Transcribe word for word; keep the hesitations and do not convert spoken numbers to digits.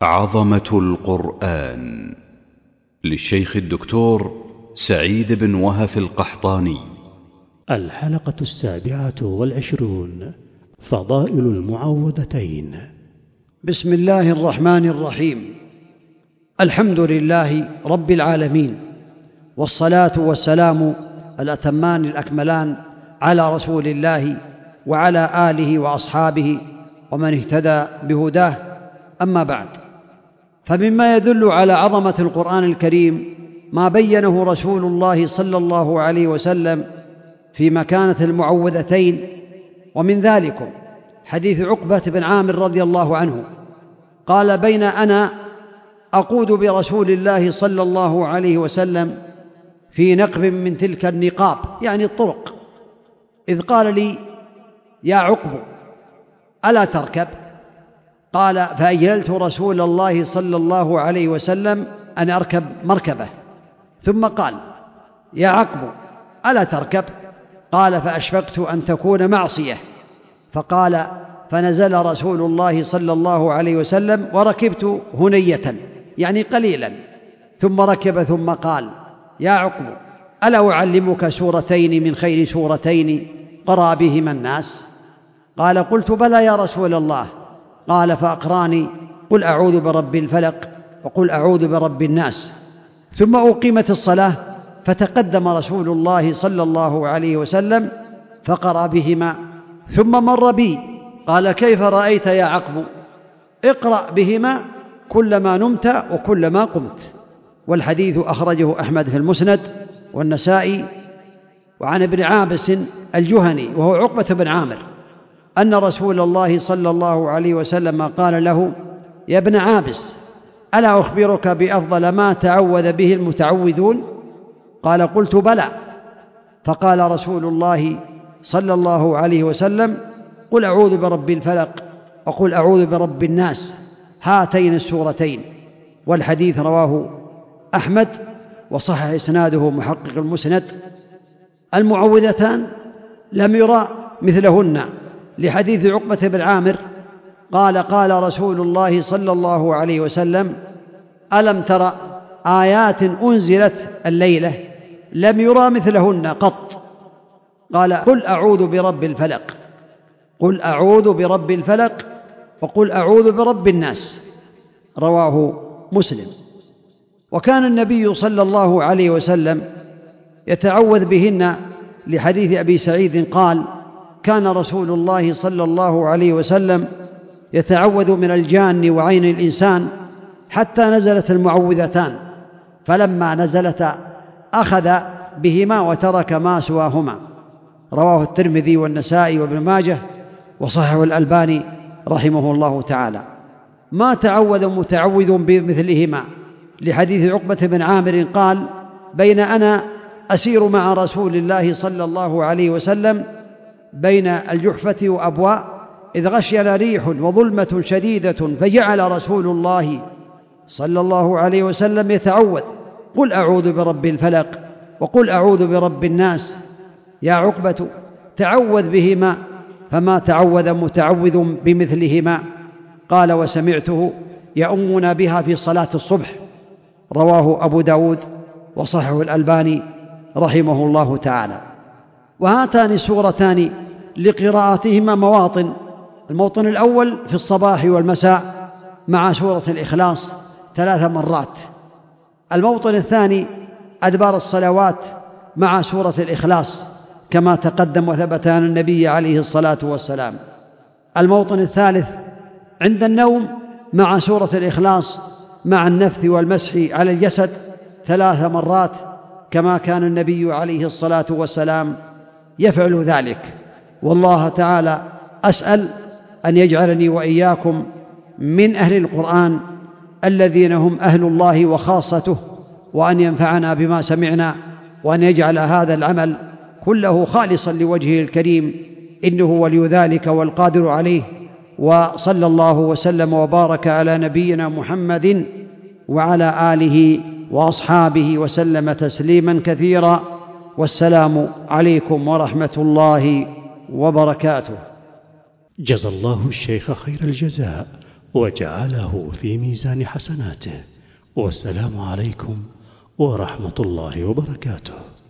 عظمة القرآن للشيخ الدكتور سعيد بن وهف القحطاني. الحلقة السابعة والعشرون: فضائل المعوذتين. بسم الله الرحمن الرحيم. الحمد لله رب العالمين، والصلاة والسلام الأتمان الأكملان على رسول الله وعلى آله وأصحابه ومن اهتدى بهداه. أما بعد، فمما يدل على عظمة القرآن الكريم ما بينه رسول الله صلى الله عليه وسلم في مكانة المعوذتين، ومن ذلك حديث عقبة بن عامر رضي الله عنه قال: بين أنا أقود برسول الله صلى الله عليه وسلم في نقب من تلك النقاب، يعني الطرق، إذ قال لي: يا عقب ألا تركب؟ قال: فأجللت رسول الله صلى الله عليه وسلم أن أركب مركبة، ثم قال: يا عقب ألا تركب؟ قال: فأشفقت أن تكون معصية. فقال: فنزل رسول الله صلى الله عليه وسلم وركبت هنية، يعني قليلا، ثم ركب ثم قال: يا عقب ألا أعلمك سورتين من خير سورتين قرأ بهما الناس؟ قال: قلت: بلى يا رسول الله. قال: فأقراني: قل أعوذ برب الفلق وقل أعوذ برب الناس. ثم أقيمت الصلاة، فتقدم رسول الله صلى الله عليه وسلم فقرأ بهما، ثم مر بي قال: كيف رأيت يا عقب؟ اقرأ بهما كلما نمت وكلما قمت. والحديث أخرجه أحمد في المسند والنسائي. وعن ابن عابس الجهني وهو عقبة بن عامر أن رسول الله صلى الله عليه وسلم قال له: يا ابن عابس، ألا أخبرك بأفضل ما تعوذ به المتعوذون؟ قال: قلت: بلى. فقال رسول الله صلى الله عليه وسلم: قل أعوذ برب الفلق وقل أعوذ برب الناس، هاتين السورتين. والحديث رواه أحمد وصحح إسناده محقق المسند. المعوذتان لم يرى مثلهن، لحديث عقبة بن عامر قال: قال رسول الله صلى الله عليه وسلم: ألم تر آيات أنزلت الليلة لم يرى مثلهن قط؟ قال: قل أعوذ برب الفلق، قل أعوذ برب الفلق وقل أعوذ برب الناس. رواه مسلم. وكان النبي صلى الله عليه وسلم يتعوذ بهن، لحديث أبي سعيد قال: كان رسول الله صلى الله عليه وسلم يتعوذ من الجان وعين الإنسان حتى نزلت المعوذتان، فلما نزلتا أخذ بهما وترك ما سواهما. رواه الترمذي والنسائي وابن ماجه وصححه الألباني رحمه الله تعالى. ما تعوذ متعوذ بمثلهما، لحديث عقبة بن عامر قال: بين أنا أسير مع رسول الله صلى الله عليه وسلم بين الجحفة وأبواء، إذ غشينا ريح وظلمة شديدة، فجعل رسول الله صلى الله عليه وسلم يتعوذ: قل أعوذ برب الفلق وقل أعوذ برب الناس. يا عقبة تعوذ بهما، فما تعوذ متعوذ بمثلهما. قال: وسمعته يؤمنا بها في صلاة الصبح. رواه أبو داود وصححه الألباني رحمه الله تعالى. وهاتان سورتان لقراءتهما مواطن: الموطن الأول في الصباح والمساء مع سورة الإخلاص ثلاث مرات، الموطن الثاني أدبار الصلوات مع سورة الإخلاص كما تقدم وثبت عن النبي عليه الصلاة والسلام، الموطن الثالث عند النوم مع سورة الإخلاص مع النفث والمسح على الجسد ثلاث مرات كما كان النبي عليه الصلاة والسلام يفعل ذلك. والله تعالى أسأل أن يجعلني وإياكم من أهل القرآن الذين هم أهل الله وخاصته، وأن ينفعنا بما سمعنا، وأن يجعل هذا العمل كله خالصا لوجهه الكريم، إنه ولي ذلك والقادر عليه. وصلى الله وسلم وبارك على نبينا محمد وعلى آله وأصحابه وسلم تسليما كثيرا، والسلام عليكم ورحمة الله وبركاته. جزى الله الشيخ خير الجزاء، وجعله في ميزان حسناته. والسلام عليكم ورحمة الله وبركاته.